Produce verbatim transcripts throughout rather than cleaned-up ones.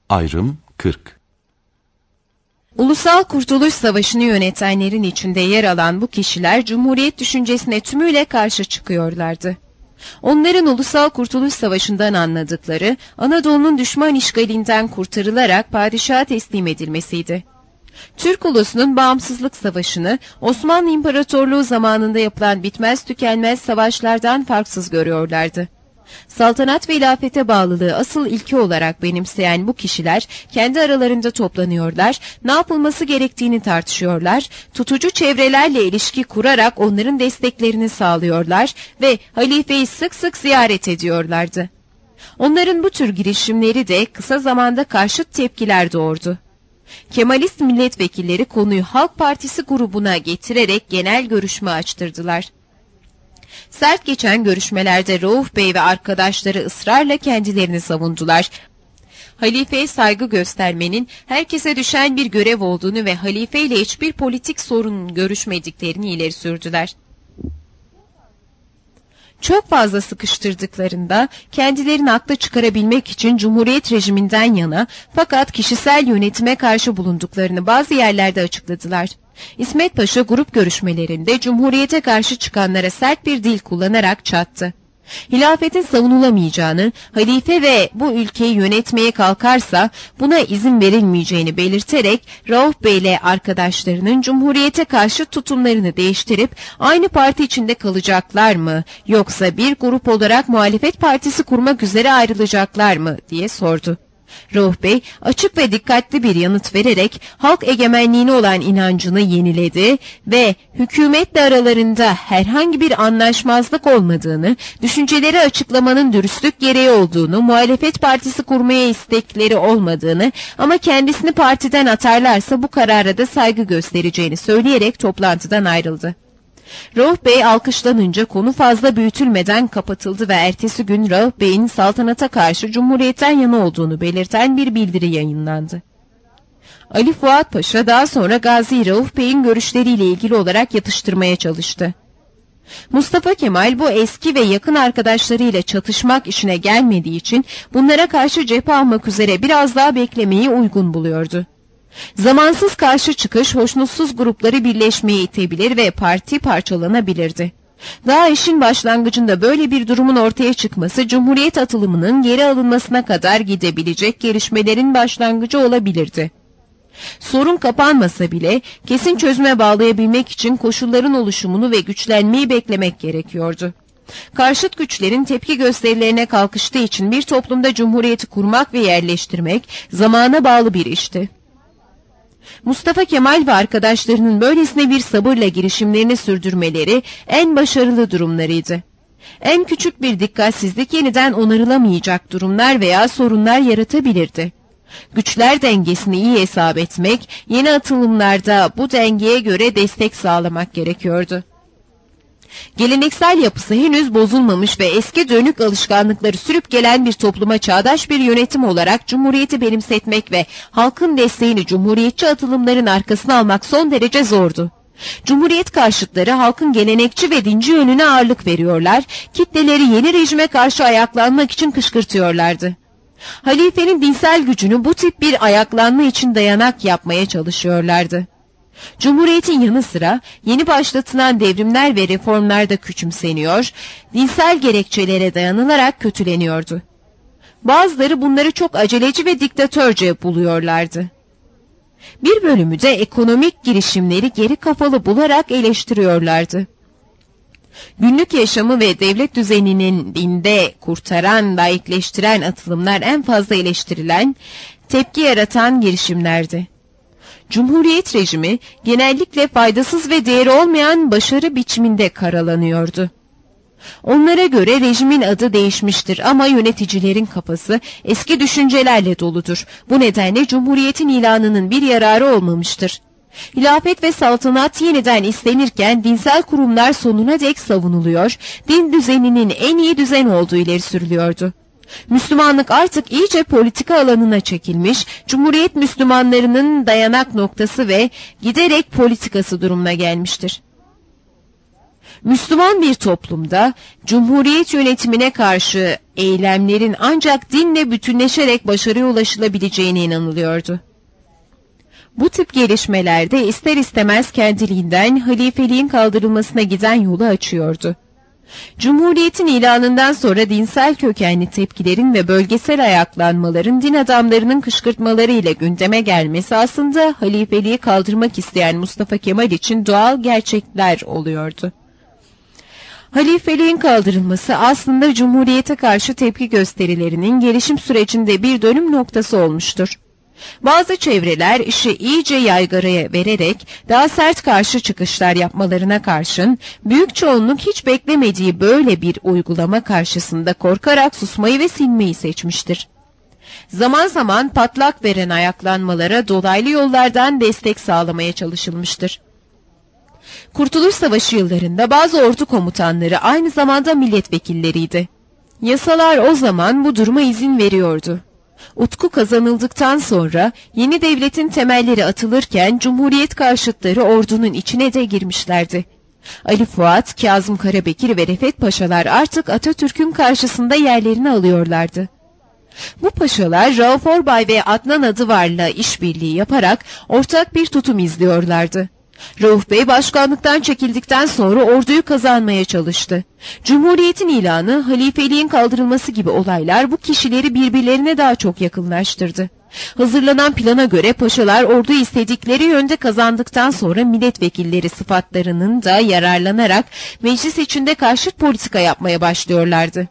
Ayrım kırk. Ulusal Kurtuluş Savaşı'nı yönetenlerin içinde yer alan bu kişiler Cumhuriyet düşüncesine tümüyle karşı çıkıyorlardı. Onların Ulusal Kurtuluş Savaşı'ndan anladıkları, Anadolu'nun düşman işgalinden kurtarılarak padişaha teslim edilmesiydi. Türk ulusunun bağımsızlık savaşını, Osmanlı İmparatorluğu zamanında yapılan bitmez tükenmez savaşlardan farksız görüyorlardı. Saltanat ve hilafete bağlılığı asıl ilke olarak benimseyen bu kişiler kendi aralarında toplanıyorlar, ne yapılması gerektiğini tartışıyorlar, tutucu çevrelerle ilişki kurarak onların desteklerini sağlıyorlar ve halifeyi sık sık ziyaret ediyorlardı. Onların bu tür girişimleri de kısa zamanda karşıt tepkiler doğurdu. Kemalist milletvekilleri konuyu Halk Partisi grubuna getirerek genel görüşme açtırdılar. Sert geçen görüşmelerde Rauf Bey ve arkadaşları ısrarla kendilerini savundular. Halifeye saygı göstermenin herkese düşen bir görev olduğunu ve halifeyle hiçbir politik sorun görüşmediklerini ileri sürdüler. Çok fazla sıkıştırdıklarında kendilerini haklı çıkarabilmek için Cumhuriyet rejiminden yana fakat kişisel yönetime karşı bulunduklarını bazı yerlerde açıkladılar. İsmet Paşa grup görüşmelerinde Cumhuriyete karşı çıkanlara sert bir dil kullanarak çattı. Hilafetin savunulamayacağını, halife ve bu ülkeyi yönetmeye kalkarsa buna izin verilmeyeceğini belirterek Rauf Bey ile arkadaşlarının Cumhuriyete karşı tutumlarını değiştirip aynı parti içinde kalacaklar mı yoksa bir grup olarak muhalefet partisi kurmak üzere ayrılacaklar mı diye sordu. Rauf Bey açık ve dikkatli bir yanıt vererek halk egemenliğine olan inancını yeniledi ve hükümetle aralarında herhangi bir anlaşmazlık olmadığını, düşünceleri açıklamanın dürüstlük gereği olduğunu, muhalefet partisi kurmaya istekleri olmadığını ama kendisini partiden atarlarsa bu karara da saygı göstereceğini söyleyerek toplantıdan ayrıldı. Rauf Bey alkışlanınca konu fazla büyütülmeden kapatıldı ve ertesi gün Rauf Bey'in saltanata karşı Cumhuriyet'ten yana olduğunu belirten bir bildiri yayınlandı. Ali Fuat Paşa daha sonra Gazi Rauf Bey'in görüşleriyle ilgili olarak yatıştırmaya çalıştı. Mustafa Kemal bu eski ve yakın arkadaşlarıyla çatışmak işine gelmediği için bunlara karşı cephe almak üzere biraz daha beklemeyi uygun buluyordu. Zamansız karşı çıkış hoşnutsuz grupları birleşmeye itebilir ve parti parçalanabilirdi. Daha işin başlangıcında böyle bir durumun ortaya çıkması Cumhuriyet atılımının geri alınmasına kadar gidebilecek gelişmelerin başlangıcı olabilirdi. Sorun kapanmasa bile kesin çözüme bağlayabilmek için koşulların oluşumunu ve güçlenmeyi beklemek gerekiyordu. Karşıt güçlerin tepki gösterilerine kalkıştığı için bir toplumda Cumhuriyeti kurmak ve yerleştirmek zamana bağlı bir işti. Mustafa Kemal ve arkadaşlarının böylesine bir sabırla girişimlerini sürdürmeleri en başarılı durumlarıydı. En küçük bir dikkatsizlik yeniden onarılamayacak durumlar veya sorunlar yaratabilirdi. Güçler dengesini iyi hesap etmek, yeni atılımlarda bu dengeye göre destek sağlamak gerekiyordu. Geleneksel yapısı henüz bozulmamış ve eski dönük alışkanlıkları sürüp gelen bir topluma çağdaş bir yönetim olarak Cumhuriyeti benimsetmek ve halkın desteğini Cumhuriyetçi atılımların arkasına almak son derece zordu. Cumhuriyet karşıtları halkın gelenekçi ve dinci yönüne ağırlık veriyorlar, kitleleri yeni rejime karşı ayaklanmak için kışkırtıyorlardı. Halifenin dinsel gücünü bu tip bir ayaklanma için dayanak yapmaya çalışıyorlardı. Cumhuriyetin yanı sıra yeni başlatılan devrimler ve reformlar da küçümseniyor, dinsel gerekçelere dayanılarak kötüleniyordu. Bazıları bunları çok aceleci ve diktatörce buluyorlardı. Bir bölümü de ekonomik girişimleri geri kafalı bularak eleştiriyorlardı. Günlük yaşamı ve devlet düzeninin dinde kurtaran, laikleştiren atılımlar en fazla eleştirilen, tepki yaratan girişimlerdi. Cumhuriyet rejimi genellikle faydasız ve değeri olmayan başarı biçiminde karalanıyordu. Onlara göre rejimin adı değişmiştir ama yöneticilerin kafası eski düşüncelerle doludur. Bu nedenle Cumhuriyet'in ilanının bir yararı olmamıştır. Hilafet ve saltanat yeniden istenirken dinsel kurumlar sonuna dek savunuluyor, din düzeninin en iyi düzen olduğu ileri sürülüyordu. Müslümanlık artık iyice politika alanına çekilmiş, Cumhuriyet Müslümanlarının dayanak noktası ve giderek politikası durumuna gelmiştir. Müslüman bir toplumda Cumhuriyet yönetimine karşı eylemlerin ancak dinle bütünleşerek başarıya ulaşılabileceğine inanılıyordu. Bu tip gelişmelerde ister istemez kendiliğinden halifeliğin kaldırılmasına giden yolu açıyordu. Cumhuriyetin ilanından sonra dinsel kökenli tepkilerin ve bölgesel ayaklanmaların din adamlarının kışkırtmalarıyla gündeme gelmesi aslında halifeliği kaldırmak isteyen Mustafa Kemal için doğal gerçekler oluyordu. Halifeliğin kaldırılması aslında Cumhuriyete karşı tepki gösterilerinin gelişim sürecinde bir dönüm noktası olmuştur. Bazı çevreler işi iyice yaygaraya vererek daha sert karşı çıkışlar yapmalarına karşın, büyük çoğunluk hiç beklemediği böyle bir uygulama karşısında korkarak susmayı ve silmeyi seçmiştir. Zaman zaman patlak veren ayaklanmalara dolaylı yollardan destek sağlamaya çalışılmıştır. Kurtuluş Savaşı yıllarında bazı ordu komutanları aynı zamanda milletvekilleriydi. Yasalar o zaman bu duruma izin veriyordu. Utku kazanıldıktan sonra yeni devletin temelleri atılırken Cumhuriyet karşıtları ordunun içine de girmişlerdi. Ali Fuat, Kazım Karabekir ve Refet Paşalar artık Atatürk'ün karşısında yerlerini alıyorlardı. Bu paşalar Rauf Orbay ve Adnan Adıvar'la işbirliği yaparak ortak bir tutum izliyorlardı. Rauf Bey başkanlıktan çekildikten sonra orduyu kazanmaya çalıştı. Cumhuriyetin ilanı, halifeliğin kaldırılması gibi olaylar bu kişileri birbirlerine daha çok yakınlaştırdı. Hazırlanan plana göre paşalar orduyu istedikleri yönde kazandıktan sonra milletvekilleri sıfatlarının da yararlanarak meclis içinde karşıt politika yapmaya başlıyorlardı.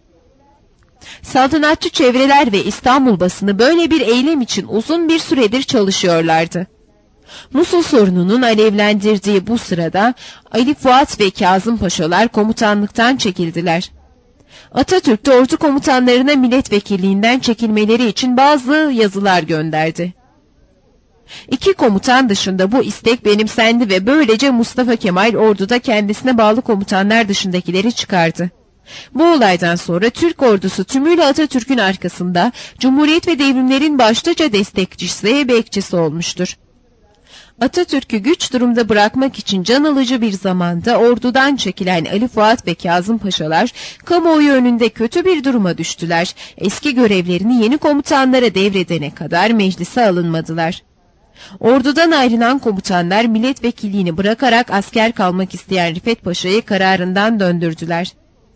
Saltanatçı çevreler ve İstanbul basını böyle bir eylem için uzun bir süredir çalışıyorlardı. Musul sorununun alevlendirdiği bu sırada Ali Fuat ve Kazım Paşalar komutanlıktan çekildiler. Atatürk de ordu komutanlarına milletvekilliğinden çekilmeleri için bazı yazılar gönderdi. İki komutan dışında bu istek benimsendi ve böylece Mustafa Kemal orduda kendisine bağlı komutanlar dışındakileri çıkardı. Bu olaydan sonra Türk ordusu tümüyle Atatürk'ün arkasında, Cumhuriyet ve devrimlerin başlıca destekçisi ve bekçisi olmuştur. Atatürk'ü güç durumda bırakmak için can alıcı bir zamanda ordudan çekilen Ali Fuat ve Kazım Paşalar, kamuoyu önünde kötü bir duruma düştüler. Eski görevlerini yeni komutanlara devredene kadar meclise alınmadılar. Ordudan ayrılan komutanlar milletvekilliğini bırakarak asker kalmak isteyen Rifet Paşa'yı kararından döndürdüler.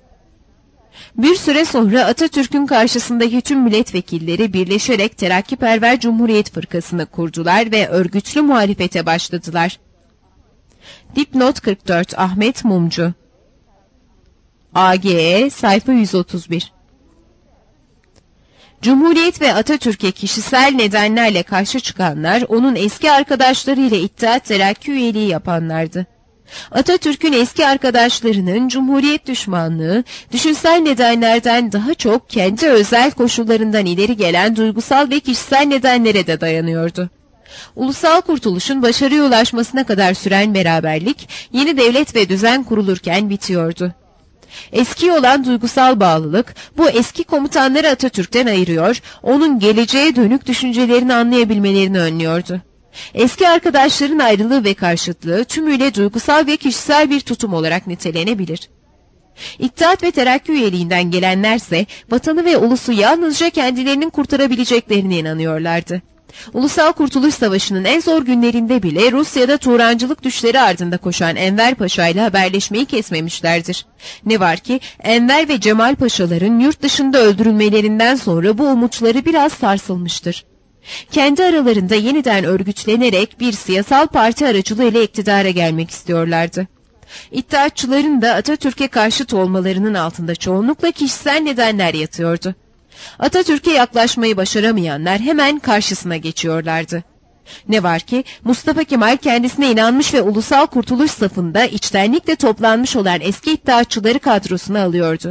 Bir süre sonra Atatürk'ün karşısındaki tüm milletvekilleri birleşerek Terakkiperver Cumhuriyet Fırkası'nı kurdular ve örgütlü muhalefete başladılar. Dipnot kırk dört Ahmet Mumcu A G E sayfa yüz otuz bir. Cumhuriyet ve Atatürk'e kişisel nedenlerle karşı çıkanlar, onun eski arkadaşlarıyla İttihat Terakki üyeliği yapanlardı. Atatürk'ün eski arkadaşlarının Cumhuriyet düşmanlığı, düşünsel nedenlerden daha çok kendi özel koşullarından ileri gelen duygusal ve kişisel nedenlere de dayanıyordu. Ulusal kurtuluşun başarıya ulaşmasına kadar süren beraberlik, yeni devlet ve düzen kurulurken bitiyordu. Eski olan duygusal bağlılık, bu eski komutanları Atatürk'ten ayırıyor, onun geleceğe dönük düşüncelerini anlayabilmelerini önlüyordu. Eski arkadaşların ayrılığı ve karşıtlığı tümüyle duygusal ve kişisel bir tutum olarak nitelenebilir. İttihat ve Terakki üyeliğinden gelenlerse vatanı ve ulusu yalnızca kendilerinin kurtarabileceklerine inanıyorlardı. Ulusal Kurtuluş Savaşı'nın en zor günlerinde bile Rusya'da Turancılık düşleri ardında koşan Enver Paşa ile haberleşmeyi kesmemişlerdir. Ne var ki Enver ve Cemal Paşaların yurt dışında öldürülmelerinden sonra bu umutları biraz sarsılmıştır. Kendi aralarında yeniden örgütlenerek bir siyasal parti aracılığıyla iktidara gelmek istiyorlardı. İttihatçıların da Atatürk'e karşıt olmalarının altında çoğunlukla kişisel nedenler yatıyordu. Atatürk'e yaklaşmayı başaramayanlar hemen karşısına geçiyorlardı. Ne var ki Mustafa Kemal kendisine inanmış ve ulusal kurtuluş safında içtenlikle toplanmış olan eski iddiatçıları kadrosuna alıyordu.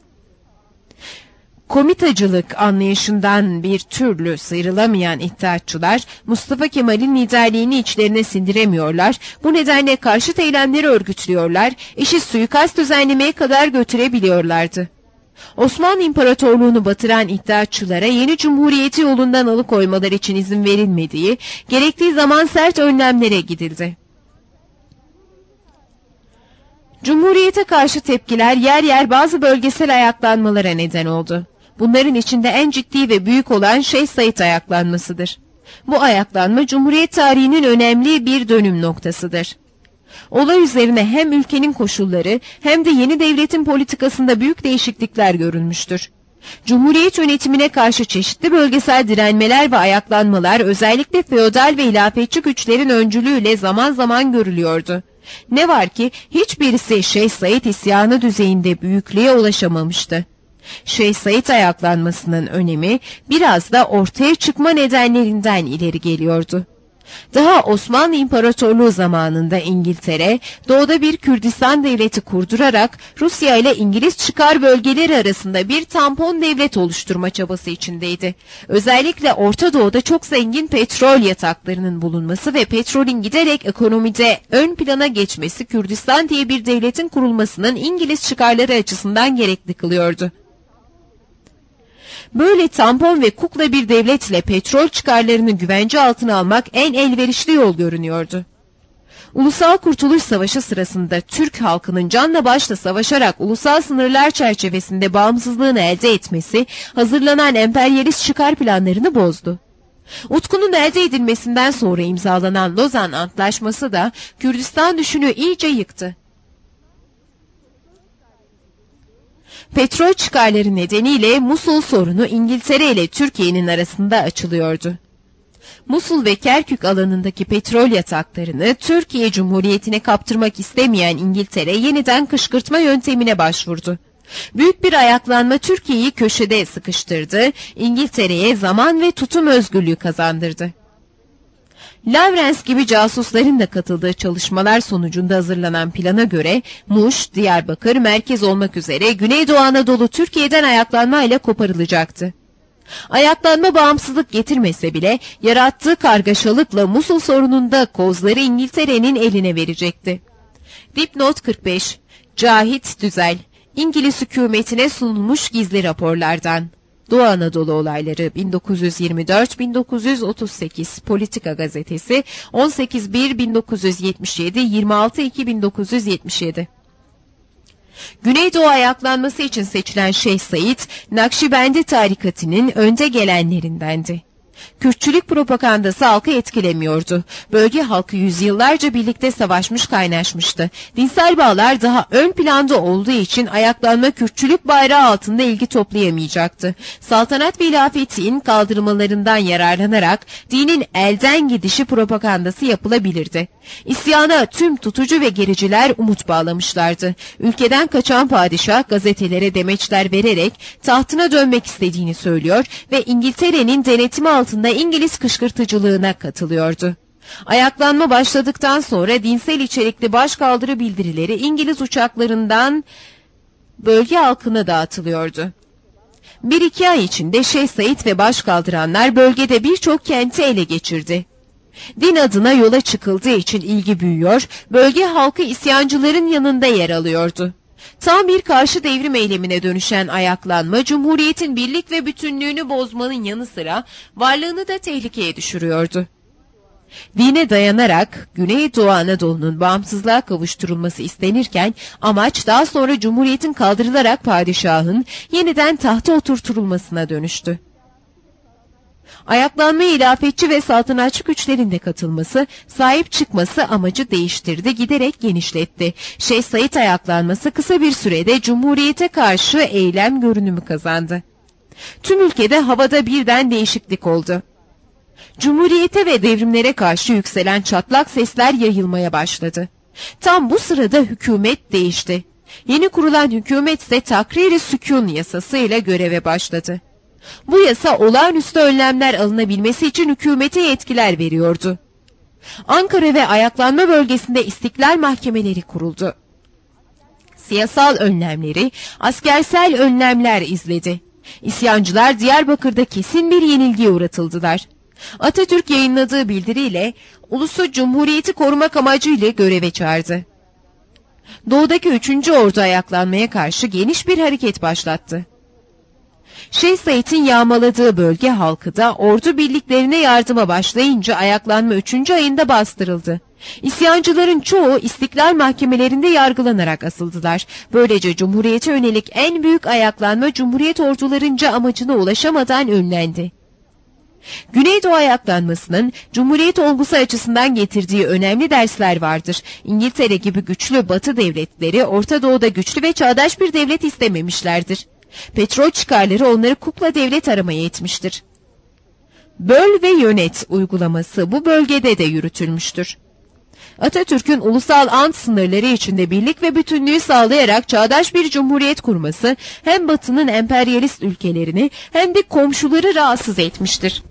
Komitacılık anlayışından bir türlü sıyrılamayan iddiatçılar, Mustafa Kemal'in liderliğini içlerine sindiremiyorlar, bu nedenle karşıt eylemleri örgütlüyorlar, işi suikast düzenlemeye kadar götürebiliyorlardı. Osmanlı İmparatorluğunu batıran iddiatçılara yeni cumhuriyeti yolundan alıkoymalar için izin verilmediği, gerektiği zaman sert önlemlere gidildi. Cumhuriyete karşı tepkiler yer yer bazı bölgesel ayaklanmalara neden oldu. Bunların içinde en ciddi ve büyük olan Şeyh Said ayaklanmasıdır. Bu ayaklanma Cumhuriyet tarihinin önemli bir dönüm noktasıdır. Olay üzerine hem ülkenin koşulları hem de yeni devletin politikasında büyük değişiklikler görülmüştür. Cumhuriyet yönetimine karşı çeşitli bölgesel direnmeler ve ayaklanmalar özellikle feodal ve hilafetçi güçlerin öncülüğüyle zaman zaman görülüyordu. Ne var ki hiçbirisi Şeyh Said isyanı düzeyinde büyüklüğe ulaşamamıştı. Şeyh Said ayaklanmasının önemi biraz da ortaya çıkma nedenlerinden ileri geliyordu. Daha Osmanlı İmparatorluğu zamanında İngiltere, doğuda bir Kürdistan devleti kurdurarak Rusya ile İngiliz çıkar bölgeleri arasında bir tampon devlet oluşturma çabası içindeydi. Özellikle Orta Doğu'da çok zengin petrol yataklarının bulunması ve petrolün giderek ekonomide ön plana geçmesi Kürdistan diye bir devletin kurulmasının İngiliz çıkarları açısından gerekli kılıyordu. Böyle tampon ve kukla bir devletle petrol çıkarlarını güvence altına almak en elverişli yol görünüyordu. Ulusal Kurtuluş Savaşı sırasında Türk halkının canla başla savaşarak ulusal sınırlar çerçevesinde bağımsızlığını elde etmesi hazırlanan emperyalist çıkar planlarını bozdu. Utkunun elde edilmesinden sonra imzalanan Lozan Antlaşması da Kürdistan düşünü iyice yıktı. Petrol çıkarları nedeniyle Musul sorunu İngiltere ile Türkiye'nin arasında açılıyordu. Musul ve Kerkük alanındaki petrol yataklarını Türkiye Cumhuriyeti'ne kaptırmak istemeyen İngiltere yeniden kışkırtma yöntemine başvurdu. Büyük bir ayaklanma Türkiye'yi köşede sıkıştırdı, İngiltere'ye zaman ve tutum özgürlüğü kazandırdı. Lawrence gibi casusların da katıldığı çalışmalar sonucunda hazırlanan plana göre Muş, Diyarbakır merkez olmak üzere Güneydoğu Anadolu Türkiye'den ayaklanmayla koparılacaktı. Ayaklanma bağımsızlık getirmese bile yarattığı kargaşalıkla Musul sorununda kozları İngiltere'nin eline verecekti. Dipnot kırk beş. Cahit Düzel, İngiliz hükümetine sunulmuş gizli raporlardan. Doğu Anadolu olayları bin dokuz yüz yirmi dört bin dokuz yüz otuz sekiz Politika Gazetesi on sekiz bir bin dokuz yüz yetmiş yedi yirmi altı iki bin dokuz yüz yetmiş yedi. Güneydoğu ayaklanması için seçilen Şeyh Said, Nakşibendi tarikatının önde gelenlerindendi. Kürtçülük propagandası halkı etkilemiyordu. Bölge halkı yüzyıllarca birlikte savaşmış kaynaşmıştı. Dinsel bağlar daha ön planda olduğu için ayaklanma Kürtçülük bayrağı altında ilgi toplayamayacaktı. Saltanat ve hilafetin kaldırmalarından yararlanarak dinin elden gidişi propagandası yapılabilirdi. İsyana tüm tutucu ve gericiler umut bağlamışlardı. Ülkeden kaçan padişah gazetelere demeçler vererek tahtına dönmek istediğini söylüyor ve İngiltere'nin denetimi altında İngiliz kışkırtıcılığına katılıyordu. Ayaklanma başladıktan sonra dinsel içerikli başkaldırı bildirileri İngiliz uçaklarından bölge halkına dağıtılıyordu. Bir iki ay içinde Şeyh Said ve başkaldıranlar bölgede birçok kenti ele geçirdi. Din adına yola çıkıldığı için ilgi büyüyor, bölge halkı isyancıların yanında yer alıyordu. Tam bir karşı devrim eylemine dönüşen ayaklanma, Cumhuriyet'in birlik ve bütünlüğünü bozmanın yanı sıra varlığını da tehlikeye düşürüyordu. Dine dayanarak Güneydoğu Anadolu'nun bağımsızlığa kavuşturulması istenirken, amaç daha sonra Cumhuriyet'in kaldırılarak padişahın yeniden tahta oturtulmasına dönüştü. Ayaklanmaya hilafetçi ve saltanatçı güçlerin de katılması, sahip çıkması amacı değiştirdi, giderek genişletti. Şeyh Said ayaklanması kısa bir sürede Cumhuriyete karşı eylem görünümü kazandı. Tüm ülkede havada birden değişiklik oldu. Cumhuriyete ve devrimlere karşı yükselen çatlak sesler yayılmaya başladı. Tam bu sırada hükümet değişti. Yeni kurulan hükümet ise Takrir-i Sükûn yasasıyla göreve başladı. Bu yasa olağanüstü önlemler alınabilmesi için hükümete yetkiler veriyordu. Ankara ve ayaklanma bölgesinde istiklal mahkemeleri kuruldu. Siyasal önlemleri, askersel önlemler izledi. İsyancılar Diyarbakır'da kesin bir yenilgiye uğratıldılar. Atatürk yayınladığı bildiriyle ulusu Cumhuriyeti korumak amacıyla göreve çağırdı. Doğudaki üçüncü Ordu ayaklanmaya karşı geniş bir hareket başlattı. Şeyh Said'in yağmaladığı bölge halkı da ordu birliklerine yardıma başlayınca ayaklanma üçüncü ayında bastırıldı. İsyancıların çoğu istiklal mahkemelerinde yargılanarak asıldılar. Böylece Cumhuriyete yönelik en büyük ayaklanma Cumhuriyet ordularınca amacına ulaşamadan önlendi. Güneydoğu ayaklanmasının Cumhuriyet olgusu açısından getirdiği önemli dersler vardır. İngiltere gibi güçlü Batı devletleri Orta Doğu'da güçlü ve çağdaş bir devlet istememişlerdir. Petrol çıkarları onları kukla devlet aramaya etmiştir. Böl ve yönet uygulaması bu bölgede de yürütülmüştür. Atatürk'ün ulusal ant sınırları içinde birlik ve bütünlüğü sağlayarak çağdaş bir cumhuriyet kurması hem Batı'nın emperyalist ülkelerini hem de komşuları rahatsız etmiştir.